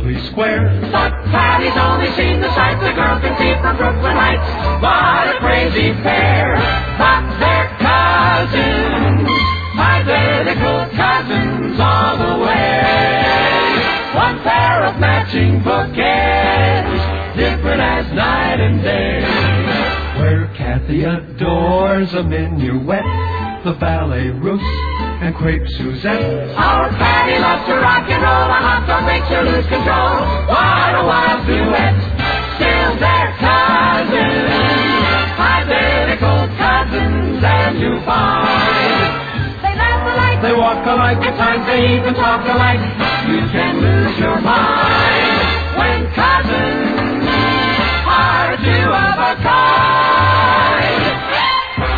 Berkeley Square. But Patty's only seen the sights the girl can see from Brooklyn Heights. What a crazy pair, but they're cousins, identical cousins all the way. One pair of matching bouquets, different as night and day. Where Kathy adores a minuet, the ballet russe, and crepe Suzette. Our Patty loves to rock and roll, a hot dog makes her lose control. What a wild duet, still they're cousins, identical cousins, and you find they laugh alike, They walk alike, at times they even talk alike. You can lose your mind.